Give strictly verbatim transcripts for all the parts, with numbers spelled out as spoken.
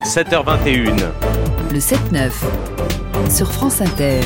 sept heures vingt et une. Le sept neuf sur France Inter.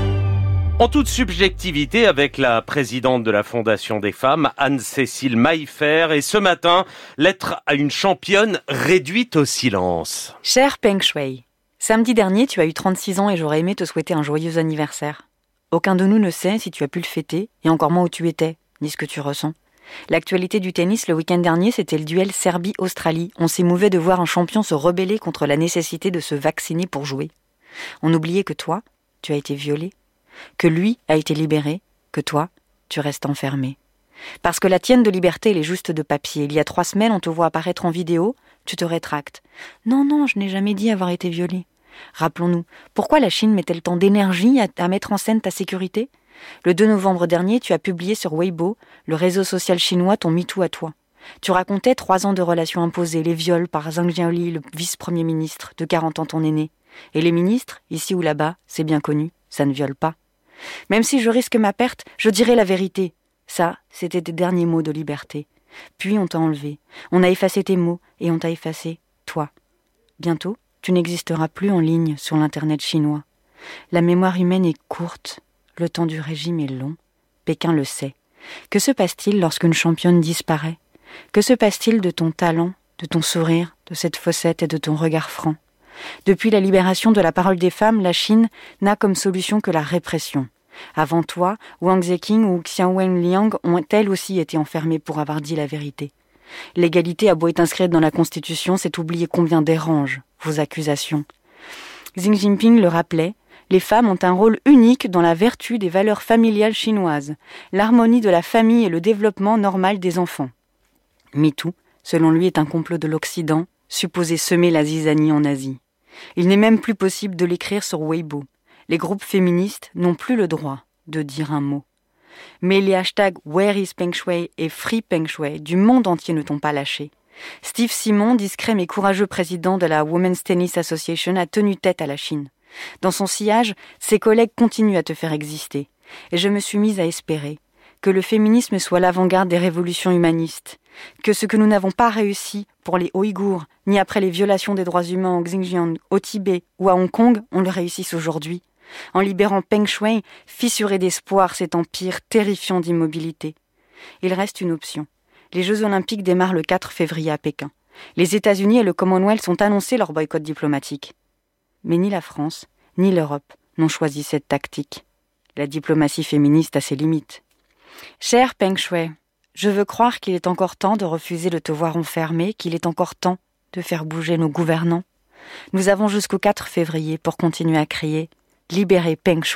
En toute subjectivité avec la présidente de la Fondation des femmes, Anne-Cécile Maillefer, et ce matin, lettre à une championne réduite au silence. Cher Peng Shuai, samedi dernier, tu as eu trente-six ans et j'aurais aimé te souhaiter un joyeux anniversaire. Aucun de nous ne sait si tu as pu le fêter, et encore moins où tu étais, ni ce que tu ressens. L'actualité du tennis le week-end dernier, c'était le duel Serbie-Australie. On s'émouvait de voir un champion se rebeller contre la nécessité de se vacciner pour jouer. On oubliait que toi, tu as été violée, que lui a été libéré, que toi, tu restes enfermé. Parce que la tienne de liberté, elle est juste de papier. Il y a trois semaines, on te voit apparaître en vidéo, tu te rétractes. Non, non, je n'ai jamais dit avoir été violée. Rappelons-nous, pourquoi la Chine met-elle tant d'énergie à, à mettre en scène ta sécurité ? Le deux novembre dernier, tu as publié sur Weibo, le réseau social chinois, ton MeToo à toi. Tu racontais trois ans de relations imposées, les viols par Zhang Jiaoli, le vice-premier ministre, de quarante ans ton aîné. Et les ministres, ici ou là-bas, c'est bien connu, ça ne viole pas. Même si je risque ma perte, je dirai la vérité. Ça, c'était tes derniers mots de liberté. Puis on t'a enlevé. On a effacé tes mots et on t'a effacé, toi. Bientôt, tu n'existeras plus en ligne sur l'internet chinois. La mémoire humaine est courte. Le temps du régime est long. Pékin le sait. Que se passe-t-il lorsqu'une championne disparaît ? Que se passe-t-il de ton talent, de ton sourire, de cette fossette et de ton regard franc ? Depuis la libération de la parole des femmes, la Chine n'a comme solution que la répression. Avant toi, Wang Zeqing ou Xiao Wenliang ont elles aussi été enfermées pour avoir dit la vérité. L'égalité a beau être inscrite dans la Constitution, c'est oublier combien dérangent vos accusations. Xi Jinping le rappelait, les femmes ont un rôle unique dans la vertu des valeurs familiales chinoises, l'harmonie de la famille et le développement normal des enfants. MeToo, selon lui, est un complot de l'Occident, supposé semer la zizanie en Asie. Il n'est même plus possible de l'écrire sur Weibo. Les groupes féministes n'ont plus le droit de dire un mot. Mais les hashtags Where is Peng Shuai et Free Peng Shuai du monde entier ne t'ont pas lâché. Steve Simon, discret mais courageux président de la Women's Tennis Association, a tenu tête à la Chine. Dans son sillage, ses collègues continuent à te faire exister. Et je me suis mise à espérer que le féminisme soit l'avant-garde des révolutions humanistes, que ce que nous n'avons pas réussi pour les Ouïghours, ni après les violations des droits humains en Xinjiang, au Tibet ou à Hong Kong, on le réussisse aujourd'hui, en libérant Peng Shuai, fissuré d'espoir cet empire terrifiant d'immobilité. Il reste une option. Les Jeux Olympiques démarrent le quatre février à Pékin. Les États-Unis et le Commonwealth ont annoncé leur boycott diplomatique. Mais ni la France, ni l'Europe n'ont choisi cette tactique. La diplomatie féministe a ses limites. Cher Peng Shuai, je veux croire qu'il est encore temps de refuser de te voir enfermé, qu'il est encore temps de faire bouger nos gouvernants. Nous avons jusqu'au quatre février pour continuer à crier « Libérez Peng Shuai ».